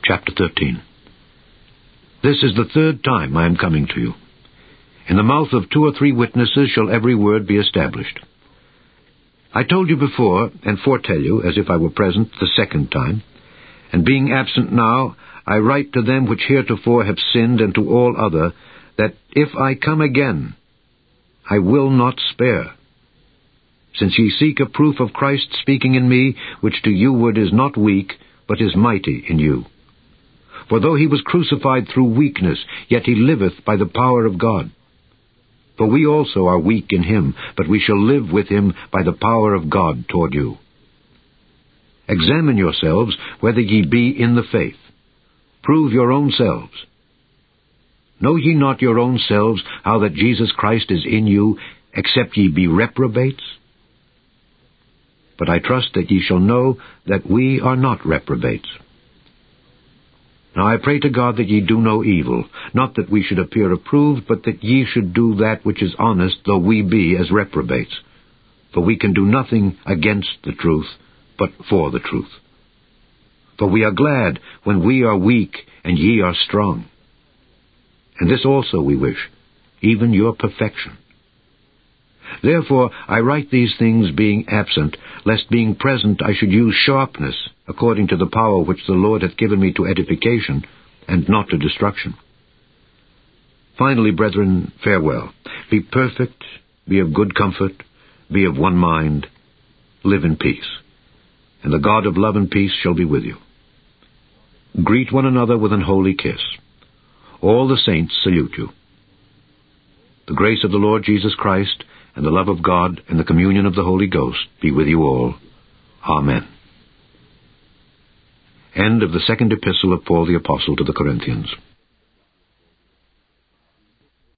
chapter 13. This is the third time I am coming to you. In the mouth of 2 or 3 witnesses shall every word be established. I told you before, and foretell you, as if I were present the second time, and being absent now, I write to them which heretofore have sinned, and to all other, that if I come again, I will not spare. Since ye seek a proof of Christ speaking in me, which to you word is not weak, but is mighty in you. For though he was crucified through weakness, yet he liveth by the power of God. For we also are weak in him, but we shall live with him by the power of God toward you. Examine yourselves whether ye be in the faith. Prove your own selves. Know ye not your own selves how that Jesus Christ is in you, except ye be reprobates? But I trust that ye shall know that we are not reprobates. Now I pray to God that ye do no evil, not that we should appear approved, but that ye should do that which is honest, though we be as reprobates. For we can do nothing against the truth, but for the truth. For we are glad when we are weak and ye are strong. And this also we wish, even your perfection. Therefore I write these things being absent, lest being present I should use sharpness, according to the power which the Lord hath given me to edification, and not to destruction. Finally, brethren, farewell. Be perfect, be of good comfort, be of one mind, live in peace. And the God of love and peace shall be with you. Greet one another with an holy kiss. All the saints salute you. The grace of the Lord Jesus Christ, and the love of God, and the communion of the Holy Ghost be with you all. Amen. End of the second epistle of Paul the Apostle to the Corinthians.